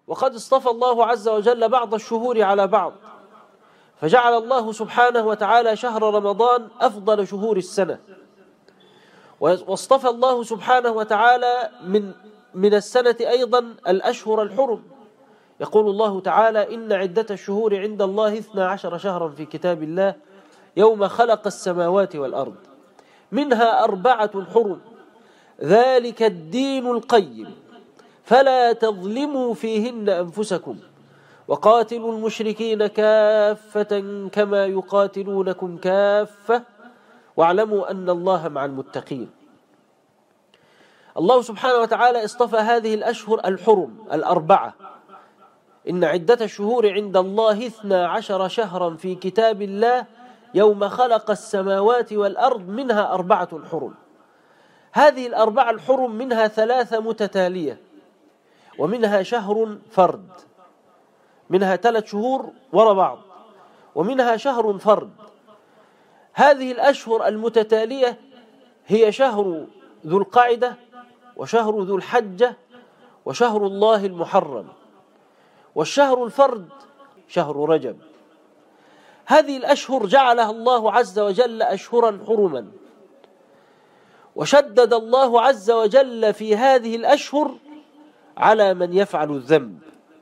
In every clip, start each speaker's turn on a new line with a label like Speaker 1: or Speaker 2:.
Speaker 1: وقد اصطفى الله عز وجل بعض الشهور على بعض، فجعل الله سبحانه وتعالى شهر رمضان أفضل شهور السنة، واصطفى الله سبحانه وتعالى من السنة أيضا الأشهر الحرم. يقول الله تعالى: إن عدة الشهور عند الله 12 شهرا في كتاب الله يوم خلق السماوات والأرض منها 4 حرم ذلك الدين القيم فلا تظلموا فيهن أنفسكم وقاتلوا المشركين كافة كما يقاتلونكم كافة واعلموا أن الله مع المتقين. الله سبحانه وتعالى اصطفى هذه الأشهر الحرم 4. إن عدة الشهور عند الله 12 شهرا في كتاب الله يوم خلق السماوات والأرض منها 4 حرم. هذه 4 الحرم منها 3 متتالية، ومنها شهر فرد، منها 3 شهور وراء بعض، ومنها شهر فرد. هذه الأشهر المتتالية هي شهر ذو القعدة وشهر ذو الحجة وشهر الله المحرم، والشهر الفرد شهر رجب. هذه الأشهر جعلها الله عز وجل أشهرا حرما، وشدد الله عز وجل في هذه الأشهر على من يفعل الذنب.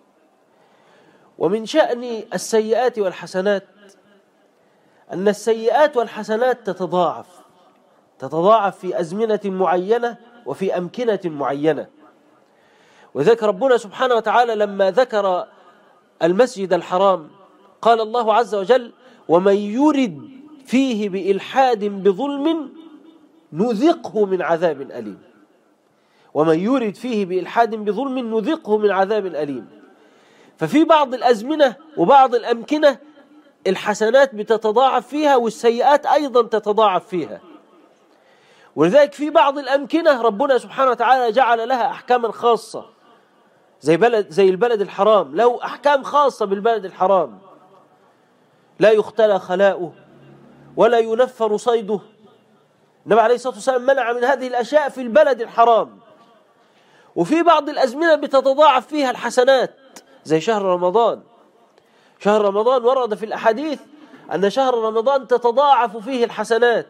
Speaker 1: ومن شأن السيئات والحسنات أن السيئات والحسنات تتضاعف في أزمنة معينة وفي أمكنة معينة. وذكر ربنا سبحانه وتعالى لما ذكر المسجد الحرام قال الله عز وجل: ومن يرد فيه بإلحاد بظلم نذقه من عذاب أليم. ومن يرد فيه بإلحاد بظلم نذقه من عذاب أليم. ففي بعض الأزمنة وبعض الأمكنة الحسنات بتتضاعف فيها، والسيئات أيضا تتضاعف فيها. ولذلك في بعض الأمكنة ربنا سبحانه وتعالى جعل لها أحكاما خاصة، زي البلد الحرام له أحكام خاصة بالبلد الحرام، لا يختلى خلاؤه ولا ينفر صيده. النبي عليه الصلاة والسلام منع من هذه الأشياء في البلد الحرام. وفي بعض الأزمنة بتتضاعف فيها الحسنات زي شهر رمضان. شهر رمضان ورد في الأحاديث أن شهر رمضان تتضاعف فيه الحسنات،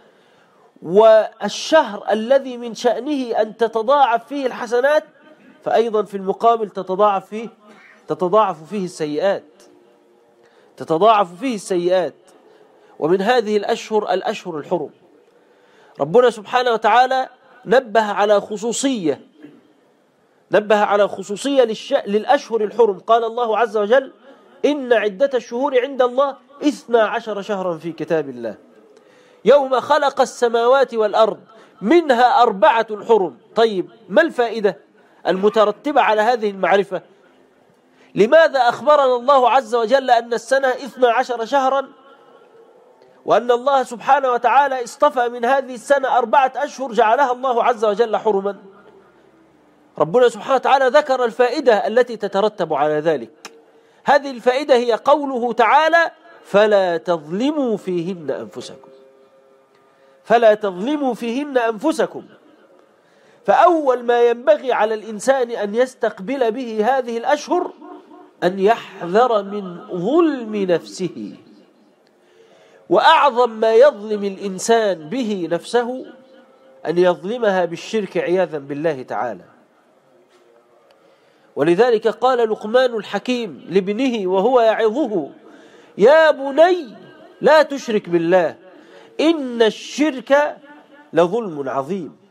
Speaker 1: والشهر الذي من شأنه أن تتضاعف فيه الحسنات فأيضا في المقابل تتضاعف فيه السيئات. ومن هذه الأشهر الحرم ربنا سبحانه وتعالى نبه على خصوصية للأشهر الحرم. قال الله عز وجل: إن عدة الشهور عند الله 12 شهرا في كتاب الله يوم خلق السماوات والأرض منها 4 حرم. طيب، ما الفائدة المترتبة على هذه المعرفة؟ لماذا أخبرنا الله عز وجل أن السنة 12 شهرا، وأن الله سبحانه وتعالى اصطفى من هذه السنة 4 أشهر جعلها الله عز وجل حرما؟ ربنا سبحانه وتعالى ذكر الفائدة التي تترتب على ذلك. هذه الفائدة هي قوله تعالى: فلا تظلموا فيهن أنفسكم. فأول ما ينبغي على الإنسان أن يستقبل به هذه الأشهر أن يحذر من ظلم نفسه. وأعظم ما يظلم الإنسان به نفسه أن يظلمها بالشرك عياذا بالله تعالى. ولذلك قال لقمان الحكيم لابنه وهو يعظه: يا بني لا تشرك بالله إن الشرك لظلم عظيم.